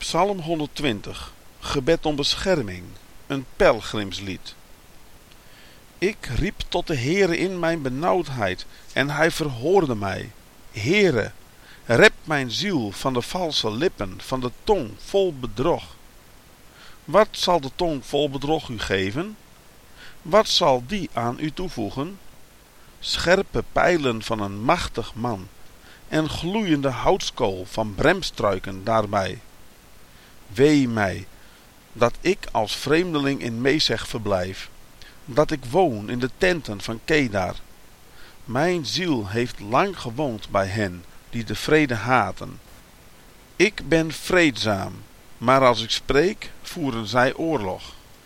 Psalm 120, gebed om bescherming, een pelgrimslied. Ik riep tot de Heere in mijn benauwdheid, en hij verhoorde mij. Heere, red mijn ziel van de valse lippen, van de tong vol bedrog. Wat zal de tong vol bedrog u geven? Wat zal die aan u toevoegen? Scherpe pijlen van een machtig man, en gloeiende houtskool van bremstruiken daarbij. Wee mij, dat ik als vreemdeling in Mesech verblijf, dat ik woon in de tenten van Kedar. Mijn ziel heeft lang gewoond bij hen die de vrede haten. Ik ben vreedzaam, maar als ik spreek, voeren zij oorlog.